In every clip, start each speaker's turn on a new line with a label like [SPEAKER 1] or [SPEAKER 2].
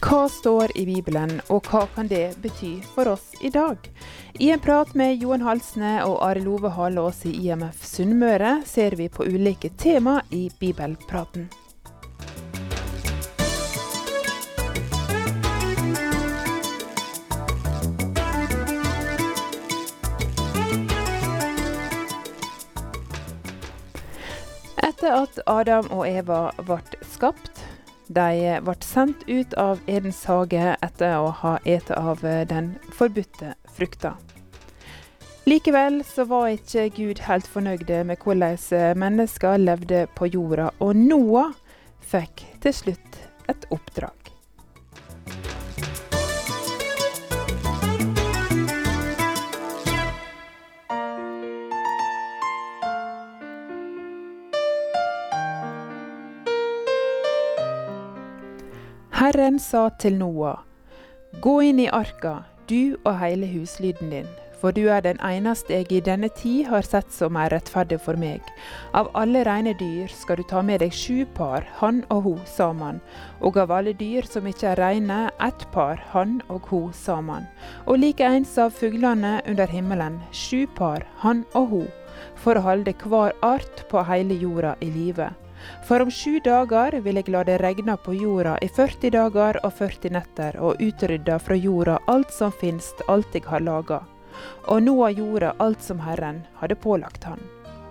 [SPEAKER 1] Hva står i Bibelen, og hva kan det bety for oss i dag? I en prat med Johan Halsne og Arild Ove Halås i IMF Sunnmøre ser vi på ulike tema i Bibelpraten. Etter at Adam og Eva ble skapt, de ble sendt ut av Edens hage etter å ha etet av den forbudte frukta. Likevel så var ikke Gud helt fornøyd med hvordan mennesker levde på jorda, og Noah fikk til slutt et oppdrag. Herren sa til Noah, «Gå inn i arka, du og hele huslyden din, for du er den eneste jeg i denne tid har sett som er rettferdig for meg. Av alle rene dyr skal du ta med deg 7 par, han og ho sammen, og av alle dyr som ikke er rene, 1 par, han og ho sammen. Og like ens av fuglene under himmelen, 7 par, han og ho, for å holde hver art på hele jorda i live. For om 7 dager vil jeg la det regne på jorda i 40 dager og 40 netter, og utrydde fra jorda alt som finst, alt jeg har laget. Og Noah gjorde alt som Herren hadde pålagt han.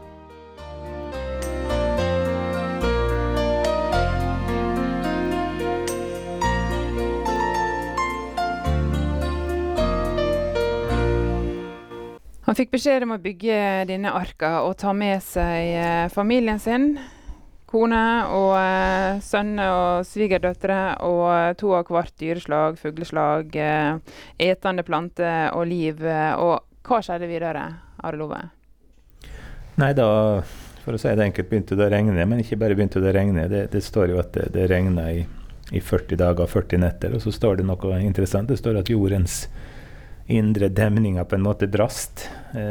[SPEAKER 1] Han fikk beskjed om å bygge denne arka og ta med seg familien sin, kone og sønner og svigerdøtre og 2 av hvert dyreslag, fugleslag, etende planter og liv. Og hva skjedde videre, Arild Ove?
[SPEAKER 2] Nei, da, for å si det enkelt, begynte det å regne, men ikke bare begynte det å regne. Det står jo at det regnet i 40 dager og 40 netter, og så står det noe interessant. Det står at jordens indre demninger på en måte brast.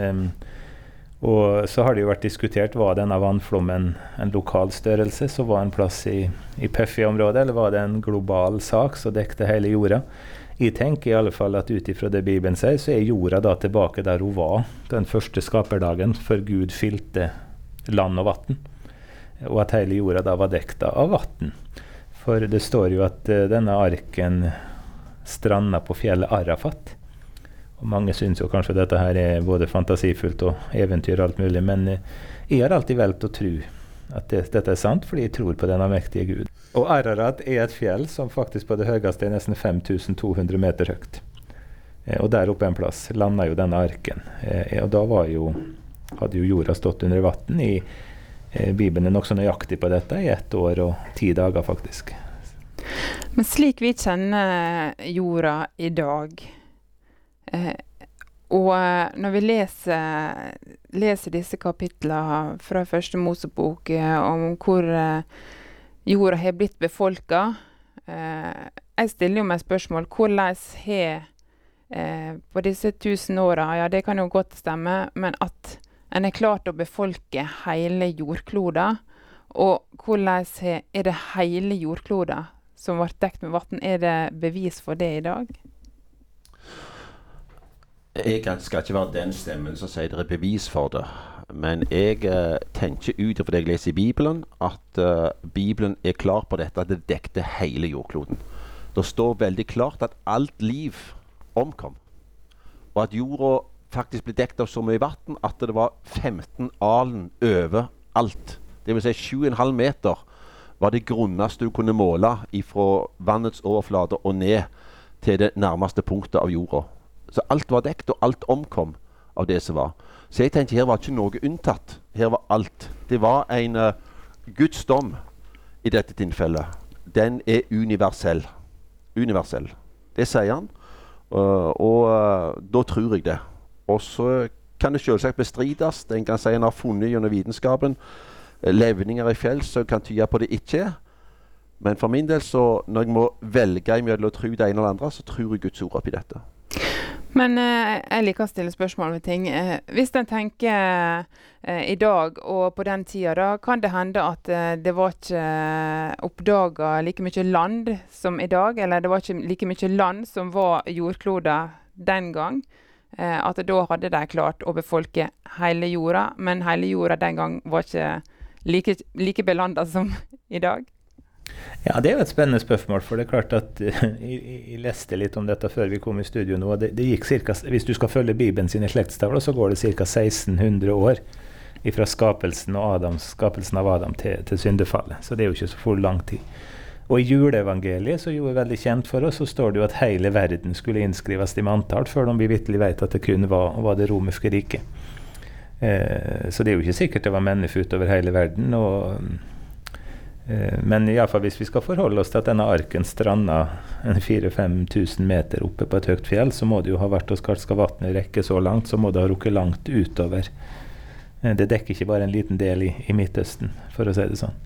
[SPEAKER 2] Og så har det jo vært diskutert, var denne vannflommen en lokal størrelse, så var en plass i Peffia-området, eller var det en global sak som dekte hele jorda? Jeg tenker i alle fall at utifra det Bibelen sier, så er jorda da tilbake der hun var den første skaperdagen, før Gud fylte land og vatten, og at hele jorda da var dekta av vatten. For det står jo at denne arken stranda på fjellet Arafat. Og mange synes jo kanskje dette her er både fantasifullt og eventyr og alt mulig, men jeg har alltid valgt å tro at dette er sant, fordi jeg tror på denne mektige Gud. Og Ararat er et fjell som faktisk på det høyeste er nesten 5200 meter høyt. Og der oppe en plass landet jo denne arken. Og da hadde jo jorda stått under vatten. Bibelen er nok så nøyaktig på dette i 1 år og 10 dager faktisk.
[SPEAKER 1] Men slik vi kjenner jorda i dag, og når vi leser disse kapitlene fra første Mosebok om hvor jorda har blitt befolket, jeg stiller jo meg spørsmål, hvordan har på disse 1000 årene, ja det kan jo godt stemme, men at en er klart å befolke hele jordkloda, og hvordan er det hele jordkloda som ble dekt med vatten, er det bevis for det i dag?
[SPEAKER 3] Jeg skal ikke være den stemmen som sier det er bevis for det, men jeg tenker ut for det jeg leser i Bibelen, at Bibelen er klar på dette, at det dekte hele jordkloden. Det står veldig klart at alt liv omkom, og at jorda faktisk ble dekt av så mye vatten at det var 15 alen over alt. Det vil si 7,5 meter var det grunneste du kunne måle fra vannets overflate og ned til det nærmeste punktet av jorda. Så alt var dekt, og alt omkom av det som var. Så jeg tenkte, her var ikke noe unntatt. Her var alt. Det var en Guds dom i dette tilfellet. Den er universell. Universell. Det sier han. Og da tror jeg det. Og så kan det selvsagt bestrides. En kan si han har funnet gjennom vitenskapen levninger i fjell som kan tyde på det ikke. Men for min del, så når jeg må velge mellom å tro det ene eller andre, så tror jeg Guds ord oppi dette.
[SPEAKER 1] Men jeg liker å stille spørsmål ved ting. Hvis en tenker i dag og på den tida, da kan det hende at det var ikke oppdaget like mye land som i dag, eller det var ikke like mye land som var jordkloder den gang. At da hadde de klart å befolke hele jorda, men hele jorda den gang var ikke like belandet som i dag.
[SPEAKER 2] Ja, det er jo et spennende spørsmål, for det er klart at jeg leste litt om dette før vi kom i studio nå. Det gikk cirka, hvis du skal følge Bibelen sine slektstavler, så går det ca. 1600 år fra skapelsen av Adam til syndefallet. Så det er jo ikke så for lang tid. Og i juleevangeliet, så jo er veldig kjent for oss, så står det jo at hele verden skulle innskrives i manntall, før vi virkelig vet at det kun var det romerske riket. Så det er jo ikke sikkert det var mennesker utover hele verden, men i alle fall hvis vi skal forholde oss til at denne arken stranda 4-5 tusen meter oppe på et høyt fjell, så må det jo ha vært og skal vattnet rekke så langt, så må det ha rukket langt utover. Det dekker ikke bare en liten del i Midtøsten, for å si det sånn.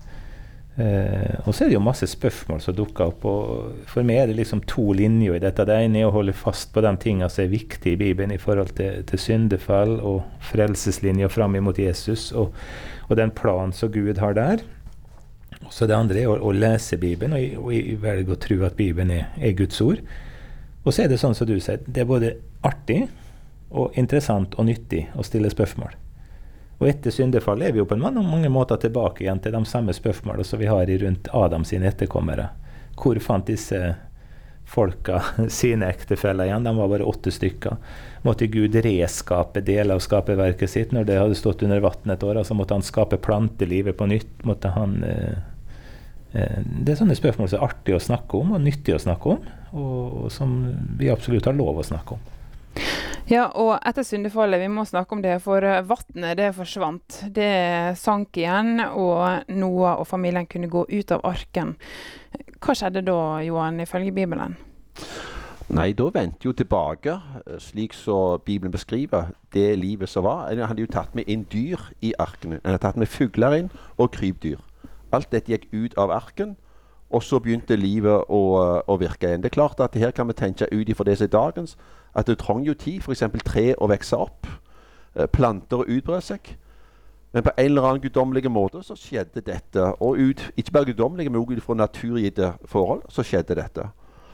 [SPEAKER 2] Og så er det jo masse spørsmål som dukker opp, og for meg er det liksom 2 linjer i dette. Det ene er å holde fast på de tingene som er viktige i Bibelen i forhold til syndefall og frelseslinjer fram imot Jesus, og den planen som Gud har der. Og så det andre er å lese Bibelen, og jeg velger å tro at Bibelen er Guds ord. Og så er det sånn som du sier, det er både artig og interessant og nyttig å stille spørsmål. Og etter syndefall er vi jo på mange måter tilbake igjen til de samme spørsmålene som vi har rundt Adam sine etterkommere. Hvor fant disse folka sine ektefeller igjen? De var bare 8 stykker. Måtte Gud reskape deler av skaperverket sitt når det hadde stått under vann et år? Altså måtte han skape plantelivet på nytt? Måtte han... Det er sånne spørsmål som er artig å snakke om og nyttig å snakke om, og som vi absolutt har lov å snakke om.
[SPEAKER 1] Ja, og etter syndefallet, vi må snakke om det, for vattnet det forsvant. Det sank igjen, og Noah og familien kunne gå ut av arken. Hva skjedde da, Johan, ifølge Bibelen?
[SPEAKER 3] Nei, da vendte jo tilbake, slik så Bibelen beskriver, det livet som var. Han hadde jo tatt med inn dyr i arken. Han hadde tatt med fugler inn og krypdyr. Alt dette gikk ut av arken, og så begynte livet å virke igjen. Det er klart at her kan vi tenke ut ifra det som er dagens, at det trenger jo tid, for eksempel tre å vokse opp, planter å utbre seg. Men på en eller annen guddommelig måte så skjedde dette, og ikke bare guddommelig, men også ut fra naturgitte forhold, så skjedde dette.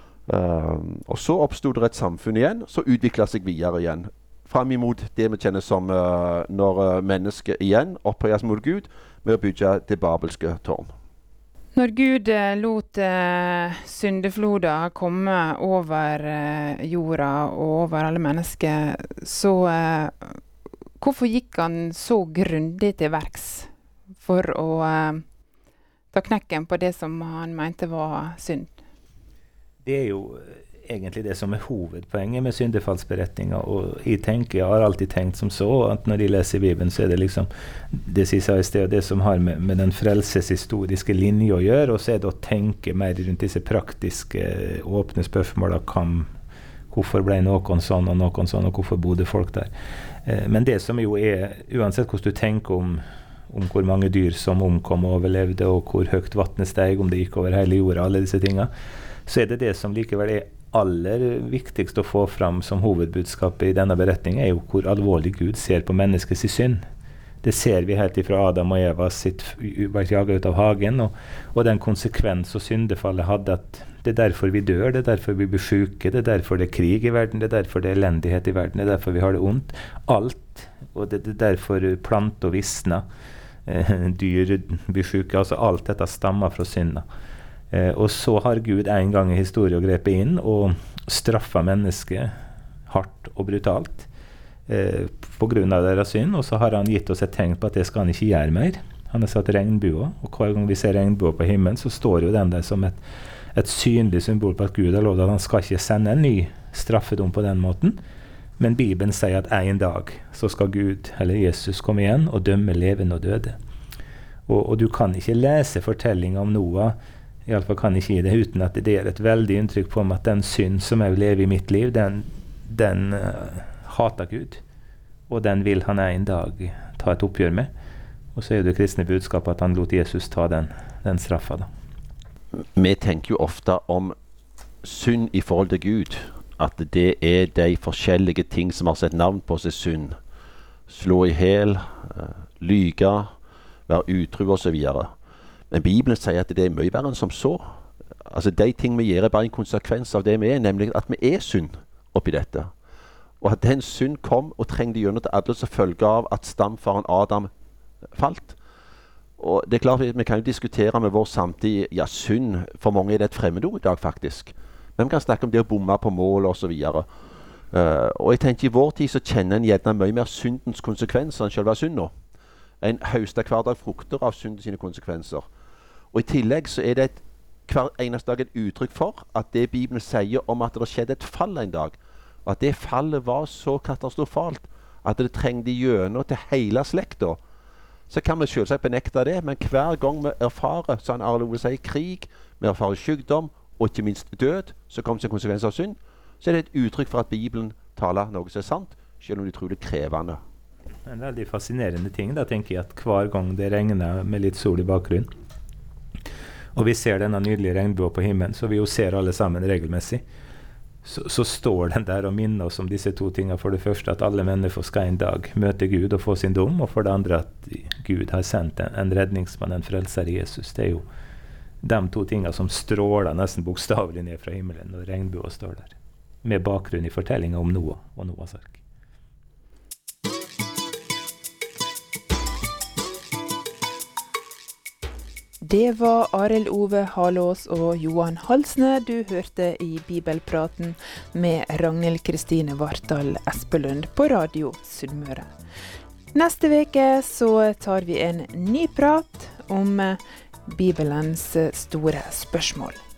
[SPEAKER 3] Og så oppstod det et samfunn igjen, så utviklet seg videre igjen. Frem imot det vi kjenner som når mennesket igjen opphøyes mot Gud, med å bygge det babelske tårn.
[SPEAKER 1] Når Gud lot syndefloder komme over jorda og over alle mennesker, så hvorfor gikk han så grundig til verks for å ta knekken på det som han mente var synd?
[SPEAKER 2] Det er jo egentlig det som er hovedpoenget med syndefallsberetninger, og jeg har alltid tenkt som så, at når jeg leser Bibelen, så er det liksom det som jeg sa i sted, det som har med den frelseshistoriske linje å gjøre, og så er det å tenke mer rundt disse praktiske, åpne spørsmålene, hvorfor ble noen sånn, og hvorfor bodde folk der. Men det som jo er, uansett hvordan du tenker om hvor mange dyr som omkom og overlevde, og hvor høyt vattnet steg, om det gikk over hele jorda, alle disse tingene, så er det som likevel er aller viktigst å få fram som hovedbudskapet i denne beretningen, er jo hvor alvorlig Gud ser på menneskets synd. Det ser vi helt ifra Adam og Eva sitt vært jaget ut av hagen, og den konsekvens og syndefallet hadde, at det er derfor vi dør, det er derfor vi blir syke, det er derfor det er krig i verden, det er derfor det er elendighet i verden, det er derfor vi har det ondt. Alt, og det er derfor planter visner, dyr blir syke, altså alt dette stammer fra synda. Og så har Gud en gang i historien grepet inn og straffet mennesket hardt og brutalt på grunn av deres synd, og så har han gitt oss et tegn på at det skal han ikke gjøre mer. Han har satt regnbua, og hver gang vi ser regnbua på himmelen, så står jo den der som et synlig symbol på at Gud har lovet at han skal ikke sende en ny straffedom på den måten, men Bibelen sier at en dag så skal Gud, eller Jesus, komme igjen og dømme levende og døde. Og du kan ikke lese fortelling om Noah, i alle fall kan jeg ikke gi det, uten at det er et veldig inntrykk på meg at den synd som jeg lever i mitt liv, den hater Gud, og den vil han en dag ta et oppgjør med. Og så er det kristne budskapet at han lot Jesus ta den straffa da.
[SPEAKER 3] Vi tenker jo ofte om synd i forhold til Gud, at det de forskjellige ting som har sett navn på seg synd. Slå i hel, lyge, være utro og så videre. Men Bibelen sier at det mye verre enn som så. Altså de ting vi gjør bare en konsekvens av det vi nemlig at vi synd oppi dette. Og at den synd kom og trengte gjennom til alle som følge av at stamfaren Adam falt. Og det klart vi kan jo diskutere med vår samtid, synd, for mange det et fremmedord i dag faktisk. Men vi kan snakke om det å bomme på mål og så videre. Og jeg tenker i vår tid så kjenner en gjerne mye mer syndens konsekvenser enn selve synden. En høster hver dag frukter av synden sine konsekvenser. Og i tillegg så det hver eneste dag et uttrykk for at det Bibelen sier om at det skjedde et fall en dag, og at det fallet var så katastrofalt at det trengte gjennom til hele slekta. Så kan vi selvsagt benekte det, men hver gang vi erfarer, som Arle Ove sier, krig, vi erfarer sykdom, og ikke minst død, så kommer som konsekvens av synd, så det et uttrykk for at Bibelen taler noe som sant, selv om de tror det krevende.
[SPEAKER 2] En veldig fascinerende ting, da tenker jeg at hver gang det regner med litt sol i bakgrunnen, og vi ser denne nydelige regnbuen på himmelen, så vi jo ser alle sammen regelmessig, så står den der og minner oss om disse to tingene. For det første at alle mennesker skal en dag møte Gud og få sin dom, og for det andre at Gud har sendt en redningsmann, en frelser i Jesus. Det jo de to tingene som stråler nesten bokstavelig ned fra himmelen når regnbuen står der, med bakgrunn i fortellingen om Noah og Noahs ark.
[SPEAKER 1] Det var Arild Ove Halås og Johan Halsne du hørte i Bibelpraten med Ragnhild Kristine Vartdal Espelund på Radio Sunnmøre. Neste veke så tar vi en ny prat om Bibelens store spørsmål.